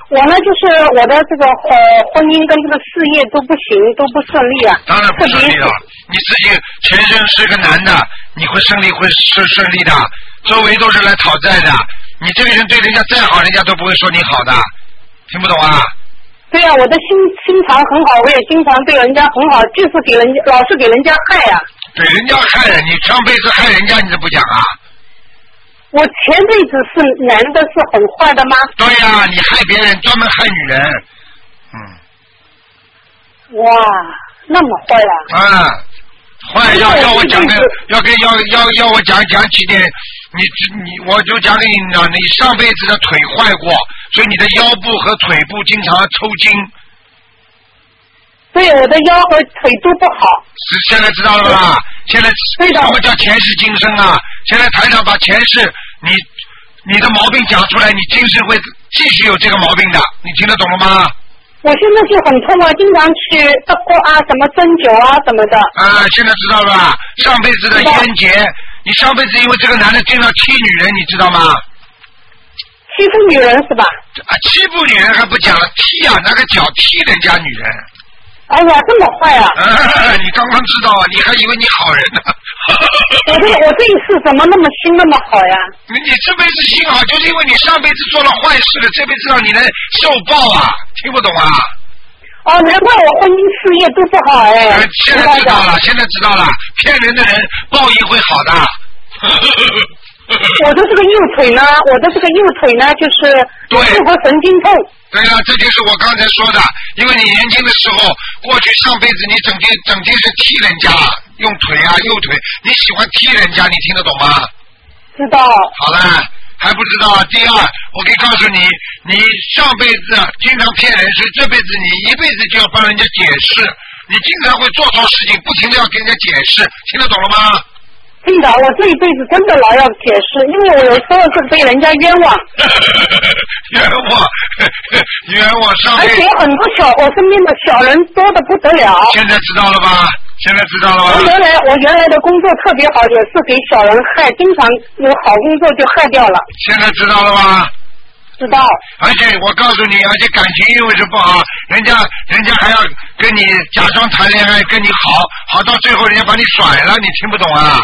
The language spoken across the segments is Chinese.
我呢就是我的这个婚姻跟这个事业都不行，都不顺利啊。 当然不顺利了，你自己前身是个男的，你会顺利的，周围都是来讨债的，你这个人对人家再好，人家都不会说你好的，听不懂啊？ 对啊，我的心肠很好，我也经常对人家很好，就是老是给人家害啊。 给人家害人，你上辈子害人家你都不讲啊？ 我前辈子是男的，是很坏的吗？ 对呀，你害别人，专门害女人。 哇，那么坏啊！ 坏要我讲的，要我讲起点，我就讲给你了。你上辈子的腿坏过，所以你的腰部和腿部经常抽筋。 对，我的腰和腿都不好。 现在知道了吧？现在什么叫前世今生啊？现在台长把前世你的毛病讲出来，你今世会继续有这个毛病的，你听得懂了吗？ 我现在就很痛啊，经常去德国啊，什么针灸啊什么的。 现在知道了吧？上辈子的冤结，你上辈子因为这个男的经常欺女人，你知道吗？ 欺负女人是吧？ 欺负女人还不讲了，踢啊，拿个脚踢人家女人。 哎呀，这么坏啊！ 你刚刚知道啊，你还以为你好人呢。 我这一次怎么那么心那么好呀？ 你这辈子心好，就是因为你上辈子做了坏事了，这辈子让你能受报啊，听不懂啊？ 难怪我婚姻事业都不好哎。 现在知道了，骗人的人报应会好的。 我的这个右腿呢，就是复合神经痛。 对了，这就是我刚才说的，因为你年轻的时候，过去上辈子你整天是踢人家，用腿啊右腿，你喜欢踢人家，你听得懂吗？ 知道。 好了，还不知道。第二，我可以告诉你，你上辈子经常骗人，所以这辈子你一辈子就要帮人家解释，你经常会做错事情，不停的要跟人家解释，听得懂了吗？ 听的，我这一辈子真的老要解释，因为我有时候是被人家冤枉。冤枉上辈子。而且很多我身边的小人多得不得了。 现在知道了吧？ 我原来的工作特别好，也是给小人害，经常有好工作就害掉了。 现在知道了吧？ 知道。 而且我告诉你，而且感情因为是不好，人家还要跟你假装谈恋爱，跟你好到最后人家把你甩了，你听不懂啊？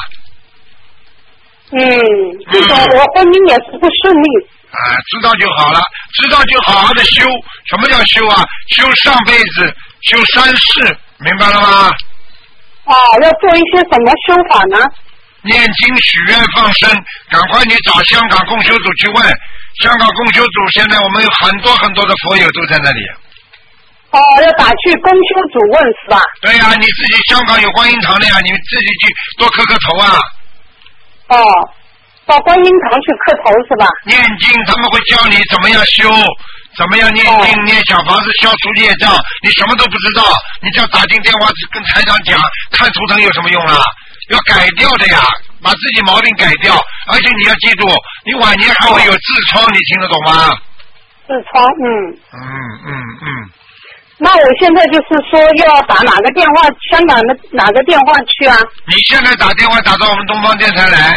这种我婚姻也是不顺利。 知道就好了，知道就好好的修。什么叫修啊？修上辈子，修三世，明白了吗？ 要做一些什么修法呢？ 念经许愿放生，赶快你找香港共修组去问。香港共修组现在我们有很多很多的佛友都在那里。 要打去共修组问是吧？ 对呀，你自己香港有观音堂的呀，你们自己去多磕个头啊。 到观音堂去磕头是吧？ 念经他们会教你怎么样修，怎么样念经，念小房子消除业障，你什么都不知道，你只要打进电话跟台长讲，看图腾有什么用啊？要改掉的呀，把自己毛病改掉，而且你要记住，你晚年还会有痔疮，你听得懂吗？ 痔疮，那我现在就是说要打哪个电话，香港的哪个电话去啊？ 你现在打电话打到我们东方电台来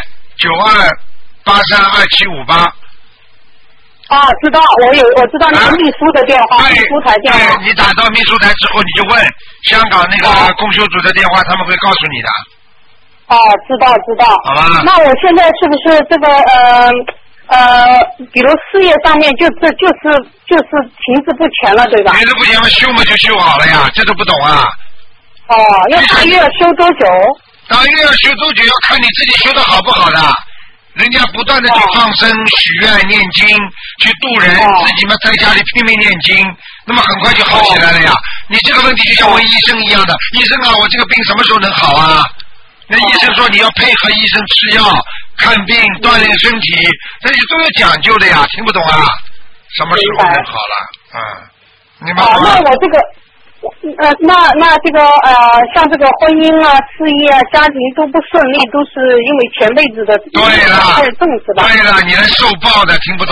，92832758。 知道，我知道那个秘书的电话，秘书台电话。 你打到秘书台之后，你就问香港那个共修组的电话，他们会告诉你的。 知道。好吧。那我现在是不是这个比如事业上面就是停滞不前了，对吧？ 停滞不前了，修嘛就修好了呀，这都不懂啊。 要大约要修多久？ 大约要修多久要看你自己修的好不好的。人家不断的去放生、许愿、念经，去度人，自己嘛在家里拼命念经，那么很快就好起来了呀。你这个问题就像问医生一样的，医生啊，我这个病什么时候能好啊？那医生说你要配合医生吃药、看病、锻炼身体，这些都有讲究的呀，听不懂啊？什么时候能好了？你明白吗？ 那我这个。那这个像这个婚姻啊、事业啊、家庭都不顺利，都是因为前辈子的太重是吧？ 对了，你能受报的，听不懂